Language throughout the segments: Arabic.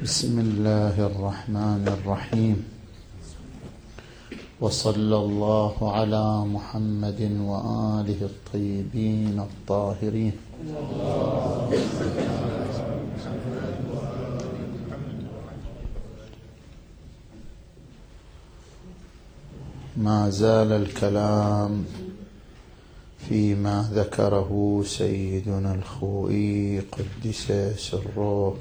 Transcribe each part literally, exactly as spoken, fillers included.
بسم الله الرحمن الرحيم، وصلى الله على محمد وآله الطيبين الطاهرين. ما زال الكلام فيما ذكره سيدنا الخوئي قدس سره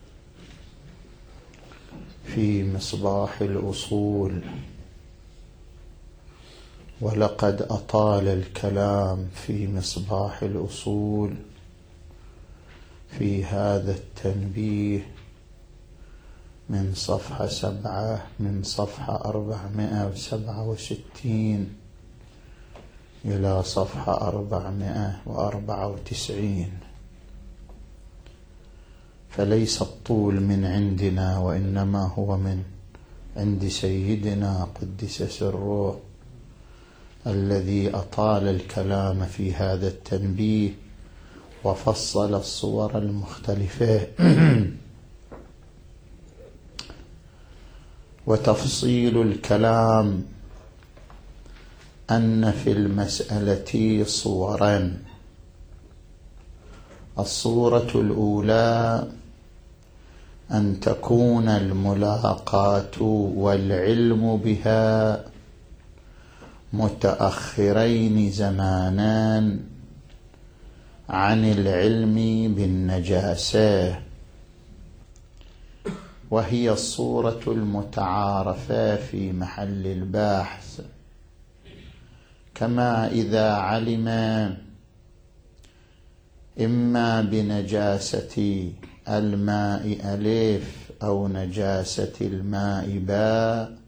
في مصباح الأصول، ولقد أطال الكلام في مصباح الأصول في هذا التنبيه من صفحة سبعة من صفحة أربعمائة وسبعة وستين إلى صفحة أربعمائة وأربعة وتسعين، فليس الطول من عندنا وإنما هو من عند سيدنا قدس سره الذي أطال الكلام في هذا التنبيه وفصل الصور المختلفة. وتفصيل الكلام أن في المسألة صورا: الصورة الأولى أن تكون الملاقاة والعلم بها متأخرين زمانا عن العلم بالنجاسة، وهي الصورة المتعارفة في محل البحث، كما إذا علم إما بنجاسة الماء ألف أو نجاسة الماء باء،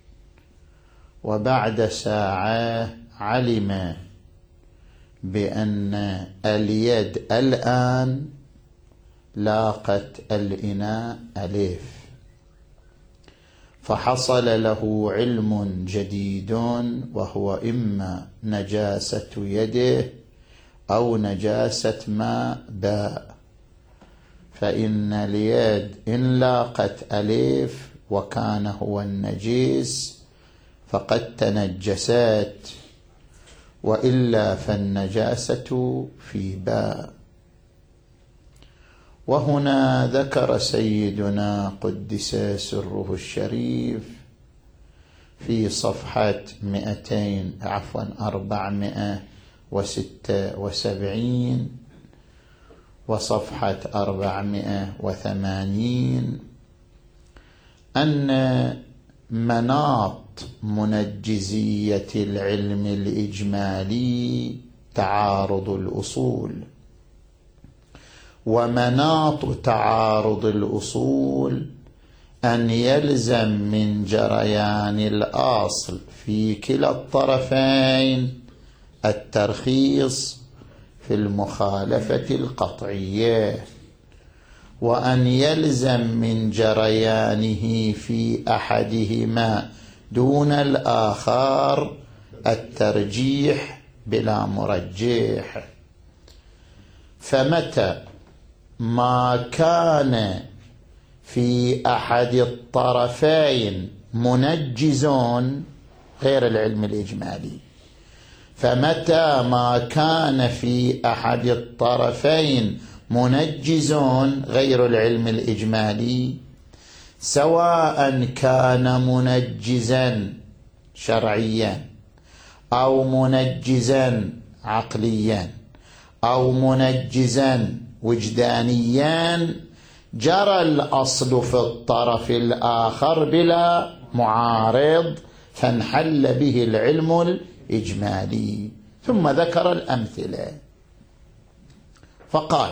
وبعد ساعة علم بأن اليد الآن لاقت الإناء ألف، فحصل له علم جديد وهو إما نجاسة يده أو نجاسة ماء باء. فإن اليد إن لاقت ألف وكان هو النجيس فقد تنجست، وإلا فالنجاسة في باء. وهنا ذكر سيدنا قدس سره الشريف في صفحة مئتين عفوا أربعمائة وستة وسبعين وصفحة أربعمائة وثمانين أن مناط منجزية العلم الإجمالي تعارض الأصول، ومناط تعارض الأصول أن يلزم من جريان الأصل في كلا الطرفين الترخيص في المخالفة القطعية، وأن يلزم من جريانه في أحدهما دون الآخر الترجيح بلا مرجح. فمتى ما كان في أحد الطرفين منجز غير العلم الإجمالي فمتى ما كان في أحد الطرفين منجز غير العلم الإجمالي، سواء كان منجزا شرعيا أو منجزا عقليا أو منجزا وجدانيا، جرى الأصل في الطرف الآخر بلا معارض، فانحل به العلم الإجمالي. ثم ذكر الأمثلة فقال: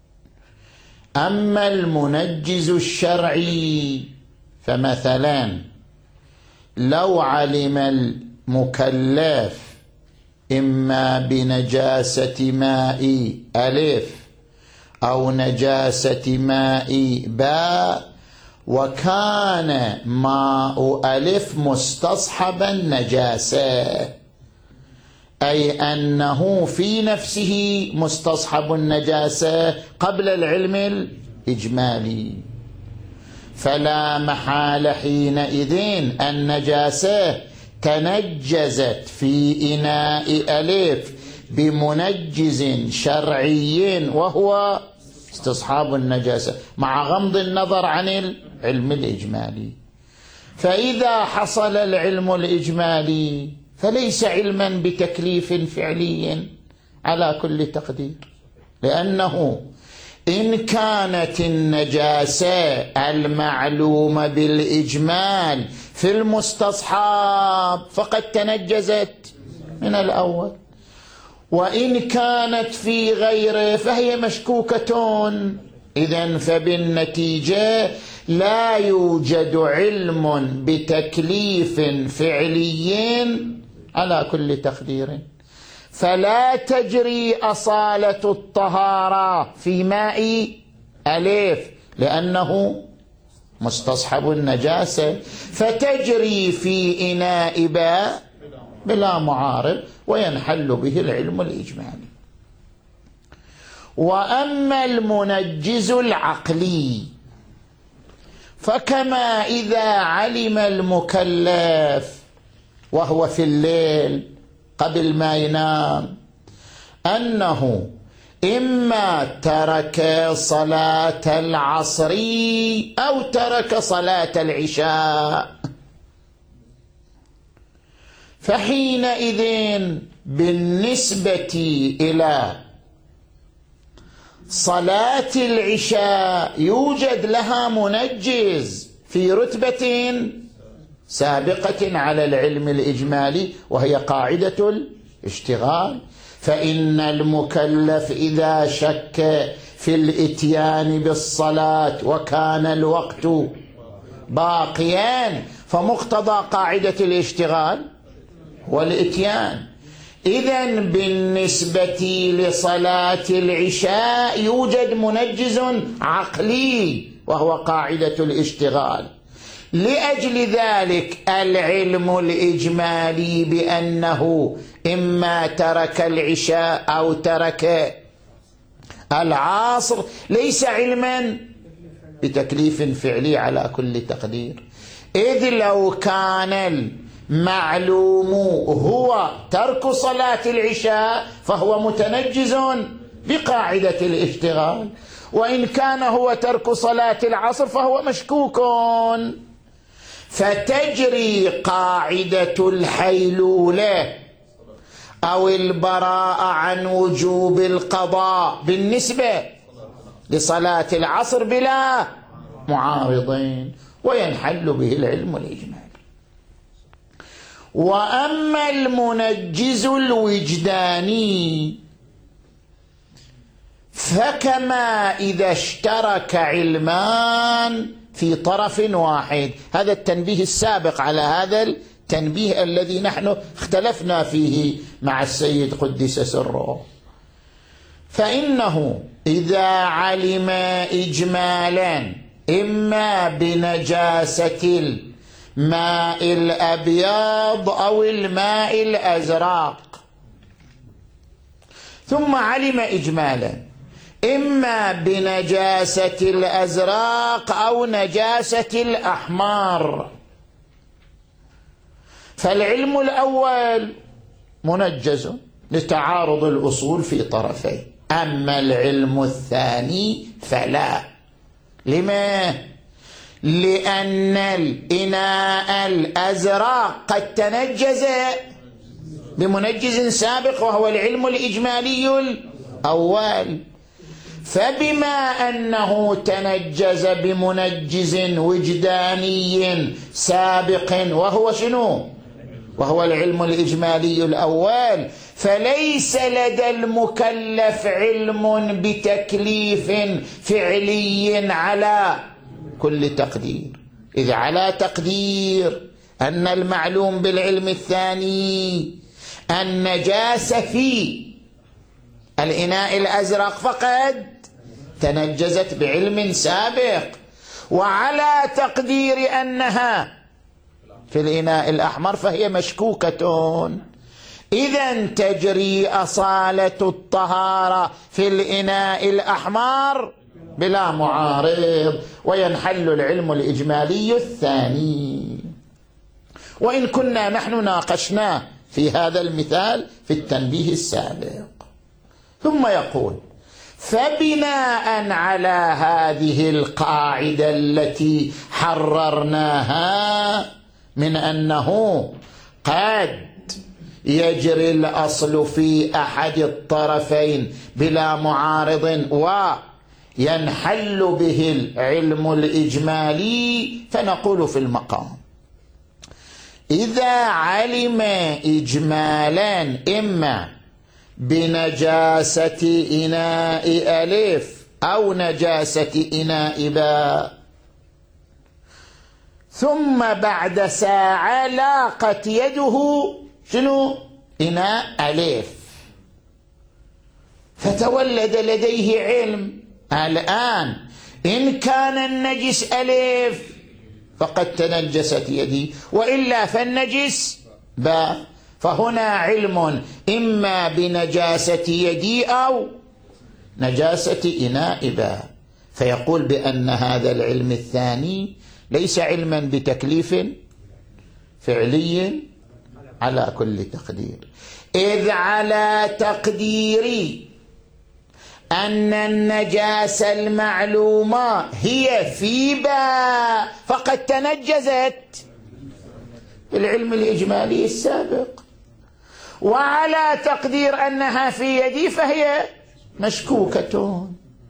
أما المنجز الشرعي فمثلا لو علم المكلف إما بنجاسة ماء ألف أو نجاسة ماء باء، وكان ماء ألف مستصحبا نجاسة، أي أنه في نفسه مستصحب النجاسة قبل العلم الإجمالي، فلا محال حينئذ النجاسة تنجزت في إناء ألف بمنجز شرعي وهو استصحاب النجاسة مع غض النظر عن العلم الإجمالي. فإذا حصل العلم الإجمالي فليس علما بتكليف فعلي على كل تقدير، لأنه إن كانت النجاسة المعلومة بالإجمال في المستصحاب فقد تنجزت من الأول، وإن كانت في غيره فهي مشكوكة. إذن فبالنتيجة لا يوجد علم بتكليف فعلي على كل تقدير، فلا تجري أصالة الطهارة في ماء ألف لأنه مستصحب النجاسة، فتجري في إناء باء بلا معارض وينحل به العلم الإجمالي. وأما المنجز العقلي فكما إذا علم المكلف وهو في الليل قبل ما ينام أنه إما ترك صلاة العصر أو ترك صلاة العشاء، فحينئذ بالنسبة إلى صلاة العشاء يوجد لها منجز في رتبة سابقة على العلم الإجمالي وهي قاعدة الاشتغال. فإن المكلف إذا شك في الإتيان بالصلاة وكان الوقت باقيا فمقتضى قاعدة الاشتغال والإتيان. إذن بالنسبة لصلاة العشاء يوجد منجز عقلي وهو قاعدة الاشتغال. لأجل ذلك العلم الإجمالي بأنه إما ترك العشاء أو ترك العصر ليس علما بتكليف فعلي على كل تقدير، إذ لو كان المعلوم هو ترك صلاة العشاء فهو متنجز بقاعدة الاشتغال، وإن كان هو ترك صلاة العصر فهو مشكوك. فتجري قاعدة الحيلولة أو البراءة عن وجوب القضاء بالنسبة لصلاة العصر بلا معارضين وينحل به العلم الإجمالي. وأما المنجز الوجداني فكما إذا اشترك علمان في طرف واحد، هذا التنبيه السابق على هذا التنبيه الذي نحن اختلفنا فيه مع السيد قدس سره. فإنه إذا علم إجمالا إما بنجاسة الماء الأبيض أو الماء الأزرق، ثم علم إجمالا إما بنجاسة الأزرق أو نجاسة الأحمر، فالعلم الأول منجز لتعارض الأصول في طرفين، أما العلم الثاني فلا. لما؟ لأن الإناء الأزرق قد تنجز بمنجز سابق وهو العلم الإجمالي الأول، فبما أنه تنجز بمنجز وجداني سابق وهو شنو؟ وهو العلم الإجمالي الأول، فليس لدى المكلف علم بتكليف فعلي على كل تقدير، إذ على تقدير أن المعلوم بالعلم الثاني النجاسة في الإناء الأزرق فقد تنجزت بعلم سابق، وعلى تقدير أنها في الإناء الأحمر فهي مشكوكة. إذن تجري أصالة الطهارة في الإناء الأحمر بلا معارض، وينحل العلم الإجمالي الثاني. وإن كنا نحن ناقشناه في هذا المثال في التنبيه السابق. ثم يقول: فبناء على هذه القاعدة التي حررناها من أنه قد يجري الأصل في أحد الطرفين بلا معارض وينحل به العلم الإجمالي، فنقول في المقام: إذا علم إجمالا إما بنجاسة إناء ألف أو نجاسة إناء باء، ثم بعد ساعة لاقت يده شنو؟ إناء ألف، فتولد لديه علم الآن إن كان النجس ألف فقد تنجست يدي، وإلا فالنجس باء، فهنا علم إما بنجاسة يدي أو نجاسة إناء باء. فيقول بأن هذا العلم الثاني ليس علما بتكليف فعلي على كل تقدير، إذ على تقدير أن النجاسة المعلومة هي في باء فقد تنجزت العلم الإجمالي السابق، وعلى تقدير أنها في يدي فهي مشكوكة.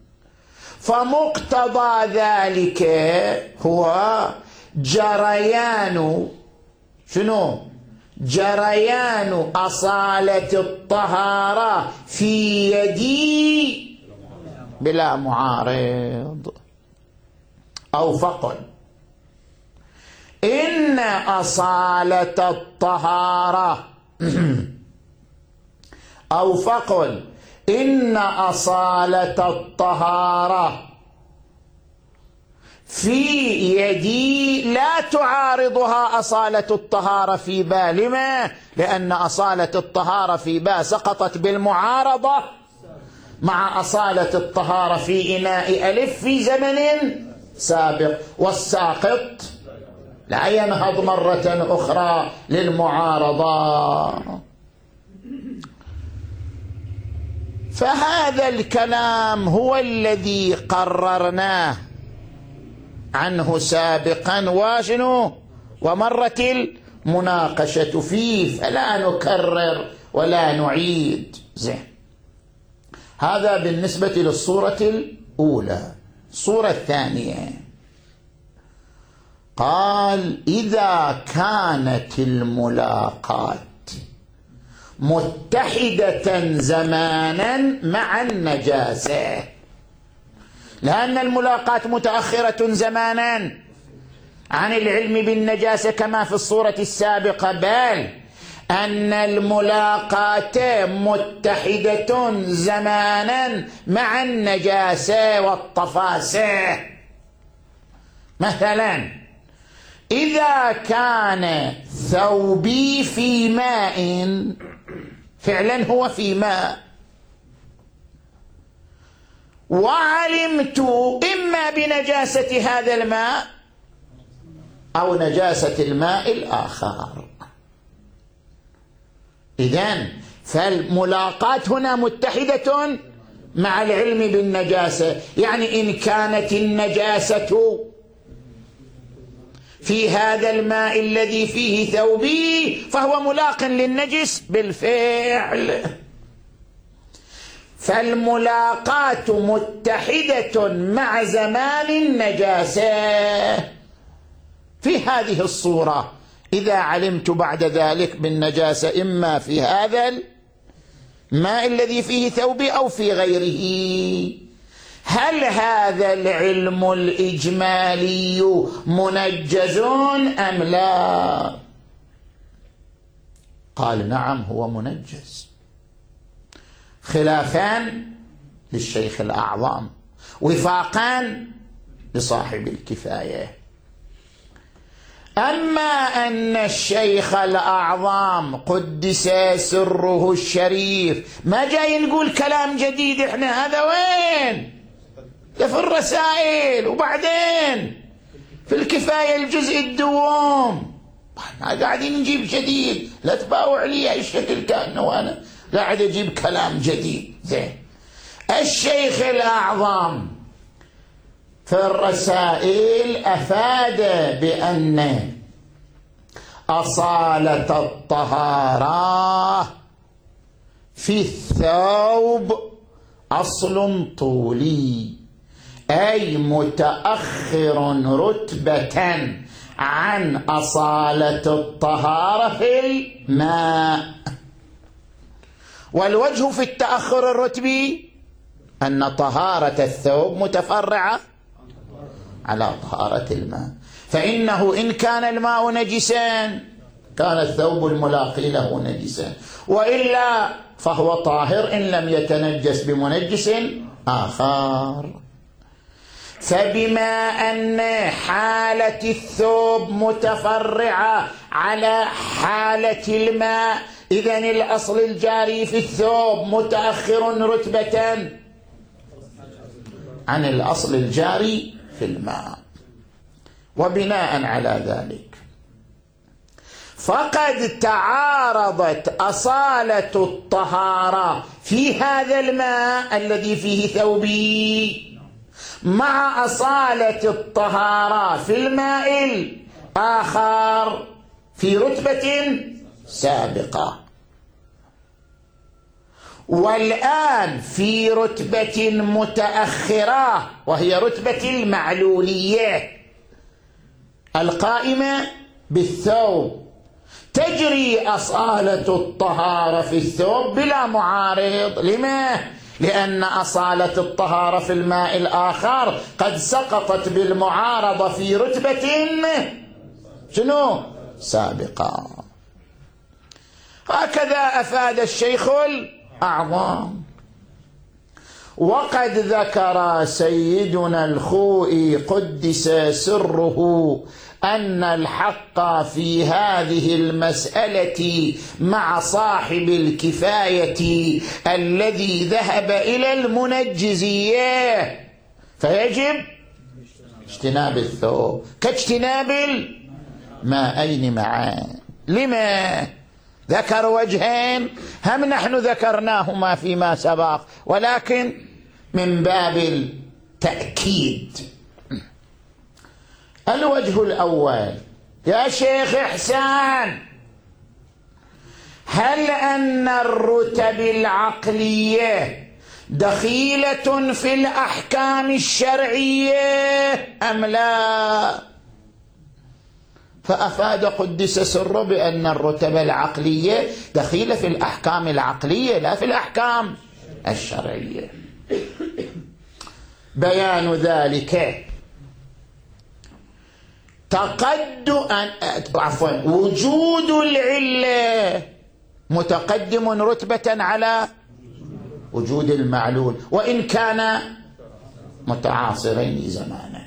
فمقتضى ذلك هو جريان شنو؟ جريان أصالة الطهارة في يدي بلا معارض. أو فقل إن أصالة الطهارة أو فقل إن أصالة الطهارة في يدي لا تعارضها أصالة الطهارة في باء. لما؟ لأن أصالة الطهارة في باء سقطت بالمعارضة مع أصالة الطهارة في إناء ألف في زمن سابق، والساقط لا ينهض مرة أخرى للمعارضة. فهذا الكلام هو الذي قررناه عنه سابقا واشنو ومرت المناقشة فيه، فلا نكرر ولا نعيد. زين، هذا بالنسبة للصورة الأولى. الصورة الثانية قال: إذا كانت الملاقات متحدة زمانا مع النجاسة، لأن الملاقات متأخرة زمانا عن العلم بالنجاسة كما في الصورة السابقة، بل أن الملاقات متحدة زمانا مع النجاسة والطفاسة. مثلا إذا كان ثوبي في ماء، فعلا هو في ماء، وعلمت إما بنجاسة هذا الماء أو نجاسة الماء الآخر، إذن فالملاقات هنا متحدة مع العلم بالنجاسة. يعني إن كانت النجاسة في هذا الماء الذي فيه ثوبي فهو ملاق للنجس بالفعل. فالملاقات متحدة مع زمان النجاسة في هذه الصورة. إذا علمت بعد ذلك بالنجاسة إما في هذا الماء الذي فيه ثوبي أو في غيره، هل هذا العلم الإجمالي منجز أم لا؟ قال: نعم، هو منجز، خلافان للشيخ الأعظم، وفاقان لصاحب الكفاية. أما أن الشيخ الأعظم قدس سره الشريف ما جاي نقول كلام جديد، إحنا هذا وين ده في الرسائل، وبعدين في الكفاية الجزء الدوم. ما قاعدين نجيب جديد، لا تباوع لي الشكل كأنه أنا قاعد أجيب كلام جديد. زين. الشيخ الأعظم في الرسائل أفاد بأن أصالة الطهارة في الثوب أصل طولي، أي متأخر رتبة عن أصالة الطهارة في الماء. والوجه في التأخر الرتبي أن طهارة الثوب متفرعة على طهارة الماء، فإنه إن كان الماء نجسا كان الثوب الملاقي له نجسا، وإلا فهو طاهر إن لم يتنجس بمنجس آخر. فبما أن حالة الثوب متفرعة على حالة الماء، إذن الأصل الجاري في الثوب متأخر رتبة عن الأصل الجاري في الماء. وبناء على ذلك فقد تعارضت أصالة الطهارة في هذا الماء الذي فيه ثوبي مع أصالة الطهارة في الماء الآخر في رتبة سابقة، والآن في رتبة متأخرة وهي رتبة المعلولية القائمة بالثوب. تجري أصالة الطهارة في الثوب بلا معارض. لما؟ لأن أصالة الطهارة في الماء الآخر قد سقطت بالمعارضة في رتبة شنو؟ سابقة. هكذا أفاد الشيخ الأعظم. وقد ذكر سيدنا الخوئي قدس سره أن الحق في هذه المسألة مع صاحب الكفاية الذي ذهب إلى المنجزية، فيجب اجتناب الثوب كاجتناب الماءين معا. لما؟ ذكر وجهين هم نحن ذكرناهما فيما سبق، ولكن من باب التأكيد. الوجه الأول: يا شيخ إحسان، هل أن الرتب العقلية دخيلة في الأحكام الشرعية أم لا؟ فأفاد قدس سره بأن الرتب العقلية دخيلة في الأحكام العقلية لا في الأحكام الشرعية. بيان ذلك تقدم عفوا وجود العلة متقدم رتبة على وجود المعلول وإن كان متعاصرين زمانا.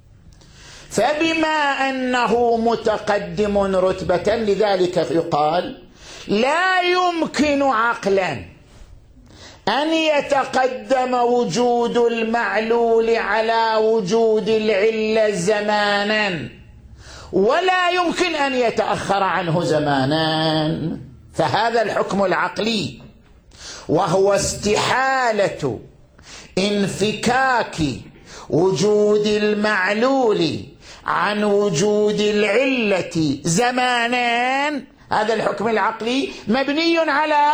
فبما أنه متقدم رتبة لذلك يقال لا يمكن عقلا أن يتقدم وجود المعلول على وجود العلة زمانا، ولا يمكن أن يتأخر عنه زمانا. فهذا الحكم العقلي وهو استحالة انفكاك وجود المعلول عن وجود العلة زمانا، هذا الحكم العقلي مبني على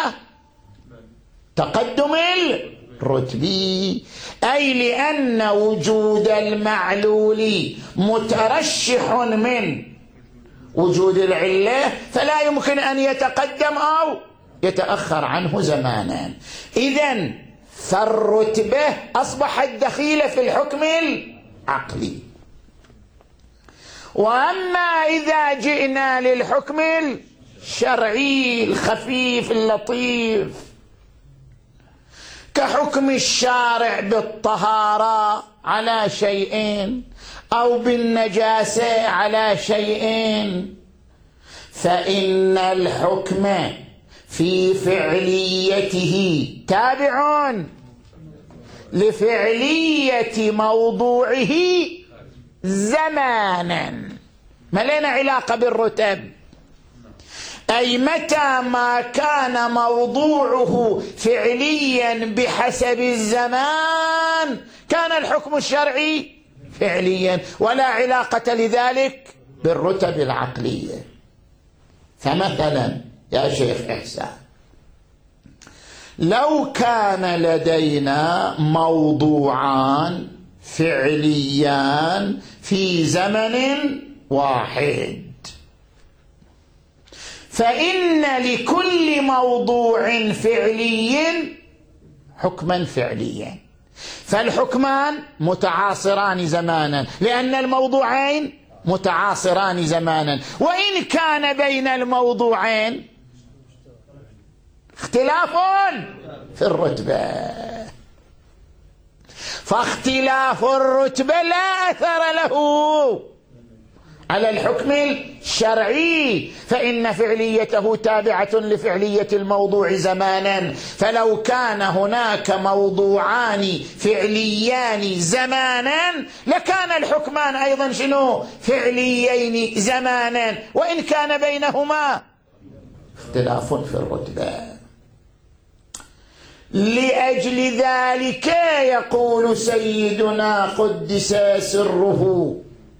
تقدم الرتبي، أي لأن وجود المعلول مترشح من وجود العلة فلا يمكن أن يتقدم أو يتأخر عنه زمانا. إذن فالرتبة أصبحت دخيلة في الحكم العقلي. وأما إذا جئنا للحكم الشرعي الخفيف اللطيف كحكم الشارع بالطهارة على شيئين أو بالنجاسة على شيئين، فإن الحكم في فعليته تابع لفعلية موضوعه زمانا، ما لنا علاقة بالرتب. أي متى ما كان موضوعه فعليا بحسب الزمان كان الحكم الشرعي فعليا، ولا علاقة لذلك بالرتب العقلية. فمثلا يا شيخ إحسان، لو كان لدينا موضوعان فعليان في زمن واحد، فإن لكل موضوع فعلي حكما فعليا، فالحكمان متعاصران زمانا لأن الموضوعين متعاصران زمانا، وإن كان بين الموضوعين اختلاف في الرتبة، فاختلاف الرتبة لا أثر له على الحكم الشرعي، فإن فعليته تابعة لفعلية الموضوع زمانا. فلو كان هناك موضوعان فعليان زمانا لكان الحكمان أيضا شنو؟ فعليين زمانا، وإن كان بينهما اختلاف في الرتبة. لأجل ذلك يقول سيدنا قدس سره: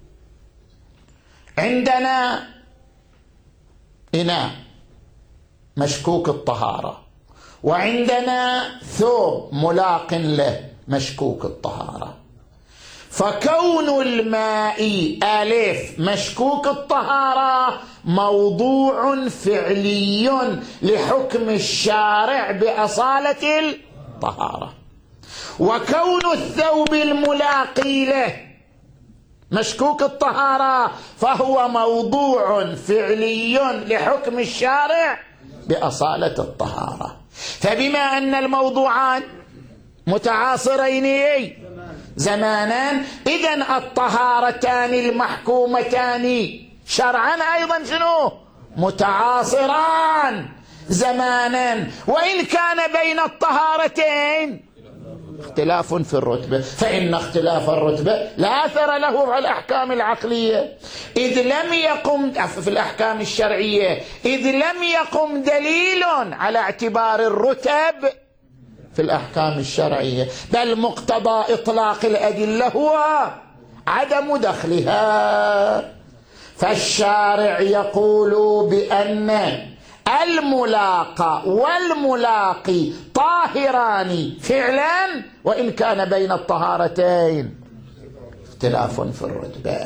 عندنا إناء مشكوك الطهارة، وعندنا ثوب ملاق له مشكوك الطهارة، فكون الماء ألف مشكوك الطهارة موضوع فعلي لحكم الشارع بأصالة الطهارة، وكون الثوب الملاقي له مشكوك الطهارة فهو موضوع فعلي لحكم الشارع بأصالة الطهارة. فبما أن الموضوعان متعاصرين زمانا، إذن الطهارتان المحكومتان شرعا أيضا شنو؟ متعاصران زمانا، وإن كان بين الطهارتين اختلاف في الرتبة، فإن اختلاف الرتبة لا أثر له في الأحكام العقلية إذ لم يقم في الأحكام الشرعية إذ لم يقم دليل على اعتبار الرتب في الأحكام الشرعية، بل مقتضى إطلاق الأدلة هو عدم دخلها. فالشارع يقول بأن الملاقى والملاقي طاهران فعلا، وإن كان بين الطهارتين اختلاف في الرتبة.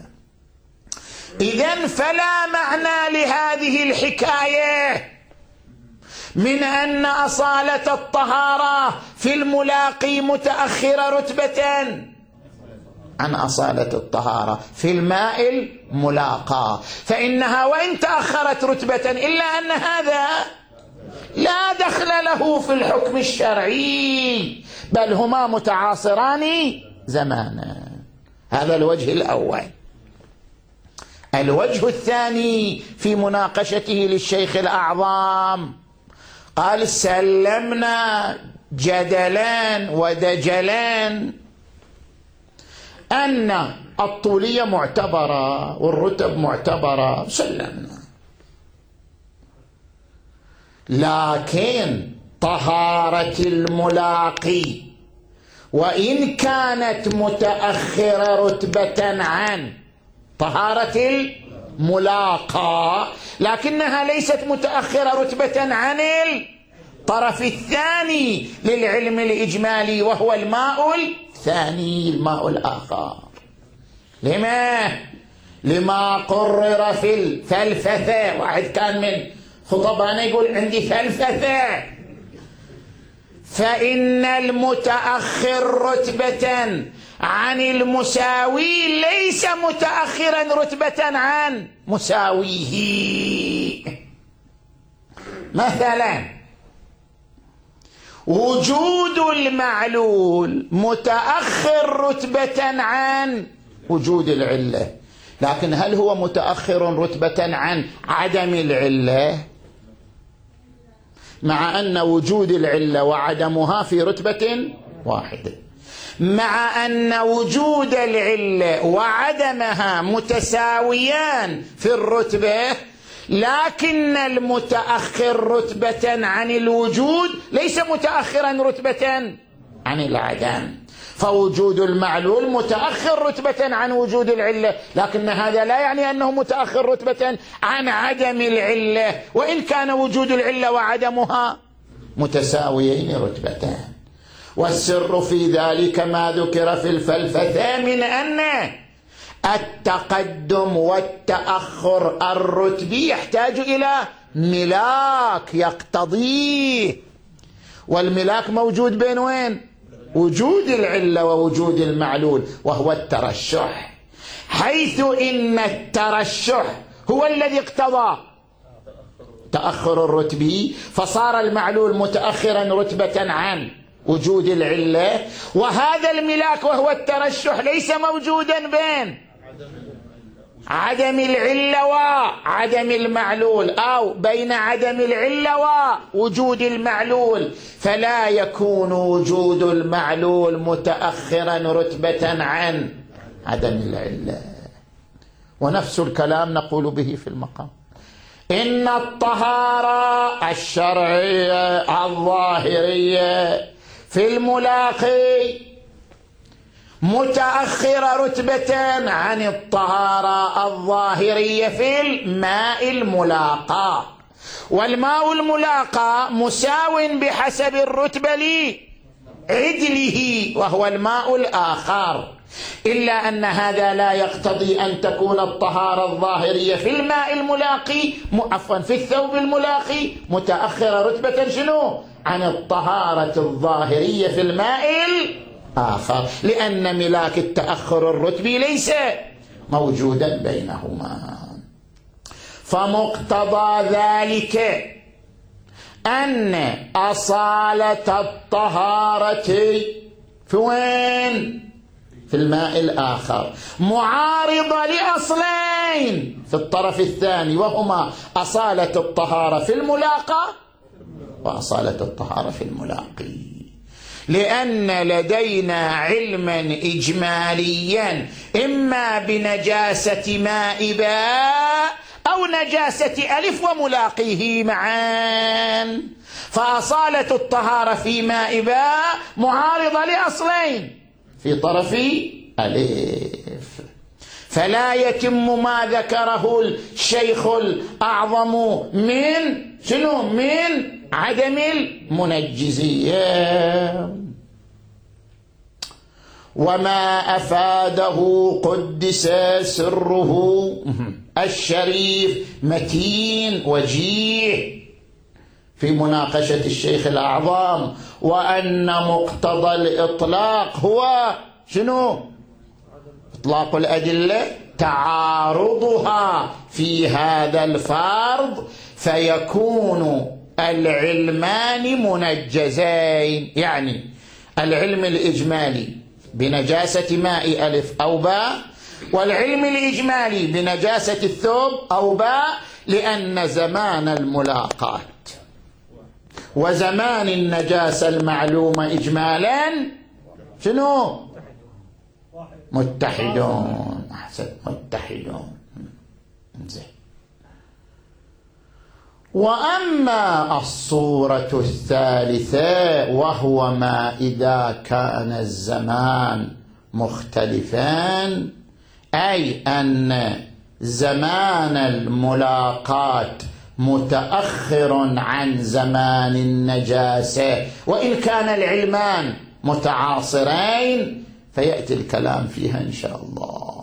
إذن فلا معنى لهذه الحكاية من أن أصالة الطهارة في الملاقي متأخرة رتبة عن أصالة الطهارة في الماء الملاقى، فإنها وإن تأخرت رتبة إلا أن هذا لا دخل له في الحكم الشرعي، بل هما متعاصران زمانا. هذا الوجه الأول. الوجه الثاني في مناقشته للشيخ الأعظم قال: سلمنا جدلا ودجلا أن الطولية معتبرة والرتب معتبرة، سلمنا، لكن طهارة الملاقي وإن كانت متأخرة رتبة عن طهارة الملاقى لكنها ليست متأخرة رتبة عن الطرف الثاني للعلم الإجمالي وهو الماء الثاني، الماء الآخر. لما؟ لما قرر في الفلسفة. واحد كان من خطبانا يقول عندي فلسفة، فإن المتأخر رتبة عن المساوي ليس متأخرا رتبة عن مساويه. مثلا وجود المعلول متأخر رتبة عن وجود العلة، لكن هل هو متأخر رتبة عن عدم العلة؟ مع أن وجود العلة وعدمها في رتبة واحدة، مع أن وجود العلة وعدمها متساويان في الرتبة، لكن المتأخر رتبة عن الوجود ليس متأخرا رتبة عن العدم، فوجود المعلول متأخر رتبة عن وجود العلة، لكن هذا لا يعني أنه متأخر رتبة عن عدم العلة، وإن كان وجود العلة وعدمها متساويين رتبتان. والسر في ذلك ما ذكر في الفلسفة من أن التقدم والتأخر الرتبي يحتاج إلى ملاك يقتضيه، والملاك موجود بين وين؟ وجود العلة ووجود المعلول، وهو الترشح، حيث إن الترشح هو الذي اقتضى تأخر الرتبي، فصار المعلول متأخرا رتبة عن وجود العلة، وهذا الملاك وهو الترشح ليس موجودا بين عدم العلة وعدم المعلول، أو بين عدم العلة ووجود المعلول، فلا يكون وجود المعلول متأخرا رتبة عن عدم العلة. ونفس الكلام نقول به في المقام. إن الطهارة الشرعية الظاهرية في الملاقي متأخرة رتبة عن الطهارة الظاهرية في الماء الملاقى، والماء الملاقى مساو بحسب الرتبة لعدله وهو الماء الآخر، إلا أن هذا لا يقتضي أن تكون الطهارة الظاهرية في الماء الملاقي عفوا في الثوب الملاقي متأخرة رتبة شنو؟ عن الطهارة الظاهرية في الماء الآخر، لأن ملاك التأخر الرتبي ليس موجودا بينهما. فمقتضى ذلك أن أصالة الطهارة في وين؟ في الماء الآخر، معارضة لأصلين في الطرف الثاني، وهما أصالة الطهارة في الملاقى وأصالة الطهارة في الملاقي. لأن لدينا علما إجماليا إما بنجاسة ماء باء أو نجاسة ألف وملاقيه معا، فأصالة الطهارة في ماء باء معارضة لأصلين في طرف ألف، فلا يتم ما ذكره الشيخ الأعظم من شنو؟ من عدم المنجزية. وما أفاده قدس سره الشريف متين وجيه في مناقشة الشيخ الأعظم، وأن مقتضى الإطلاق هو شنو؟ إطلاق الأدلة تعارضها في هذا الفرض، فيكون العلمان منجزين، يعني العلم الإجمالي بنجاسة ماء ألف أو باء، والعلم الإجمالي بنجاسة الثوب أو باء، لأن زمان الملاقاة وزمان النجاسة المعلومة إجمالا شنو؟ متحدون. أحسن، متحدون. زين. وأما الصورة الثالثة وهو ما إذا كان الزمان مختلفان، أي أن زمان الملاقاة متأخر عن زمان النجاسة وإن كان العلمان متعاصرين، فيأتي الكلام فيها إن شاء الله.